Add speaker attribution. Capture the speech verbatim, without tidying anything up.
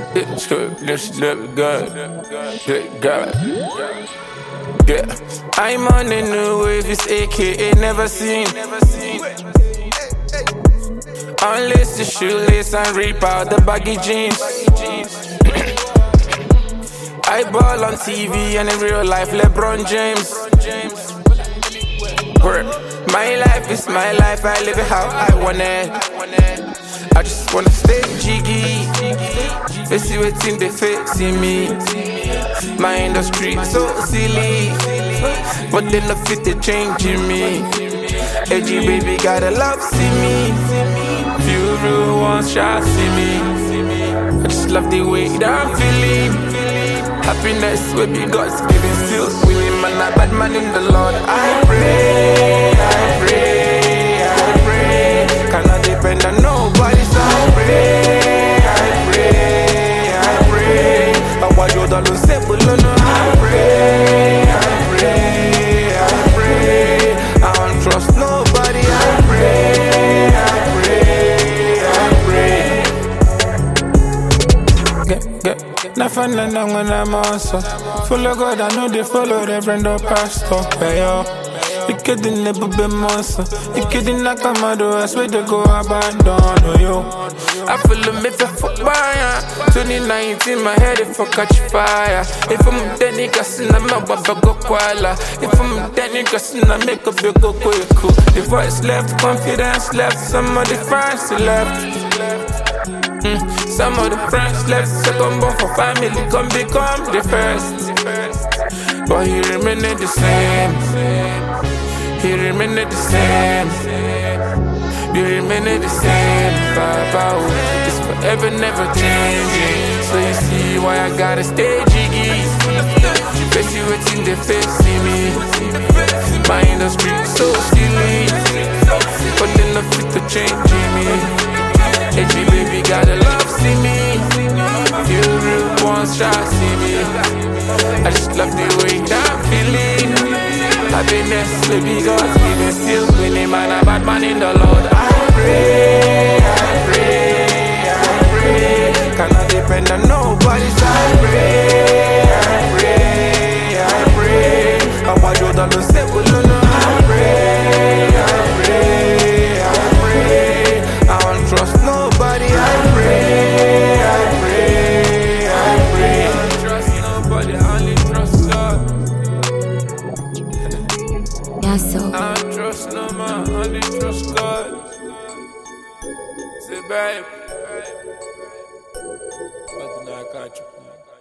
Speaker 1: This this look good, look good. Yeah, I'm on a new wave, it's A K A never seen. Unless the shoelace and rip out the baggy jeans. I ball on T V and in real life, LeBron James. Word. My life is my life, I live it how I want it. I just wanna stay jiggy. They see what's in the face in me. My industry so silly, but they not fit the change in me. A G baby gotta love see me. Few real ones shall see me. I just love the way that I'm feeling. Happiness will be God's giving, still winning. Man, a bad man in the Lord. I pray, I pray, I pray. Cannot depend on nobody, so I pray, I pray, I pray. I want you to lose it, but no, I pray, I pray, I pray. I don't trust nobody. I pray, I pray, I pray. Get, get. Nothing and I'm gonna master. Full of God, I know they follow Reverend or Pastor. Hey yo, you kidding never be monster. You kidding like a mother, I swear they go abandon. Oh yo, I feel me for fire. twenty nineteen, my head if I catch fire. If I'm dead, niggas in my baba go koala. If I'm dead, niggas in my make up you go cool. The voice left, confidence left, some of the friends left. Mm. Some of the friends left, second born for family, come become the first. But he remained the same. He remained the same. You remain the same, Papa. It's forever, never changing. So you see why I gotta stay jiggy. Face you waiting, the face see me. My industry so silly, but they not fit to change me. H G baby gotta love see me. You real ones try see me. I just love the way that I'm feeling. Happiness baby God's giving, still winning. Man, a bad man in the Lord. I pray, I pray, I pray. Cannot depend on nobody, so I pray, I pray, I pray. I want you to lose it, but no, no, I pray, I pray, I pray. I don't trust nobody. I pray, I pray, I pray. I don't trust nobody, I only trust God.
Speaker 2: Yeah, so
Speaker 1: I don't trust no man, I only trust God. Say babe, but then I catch you.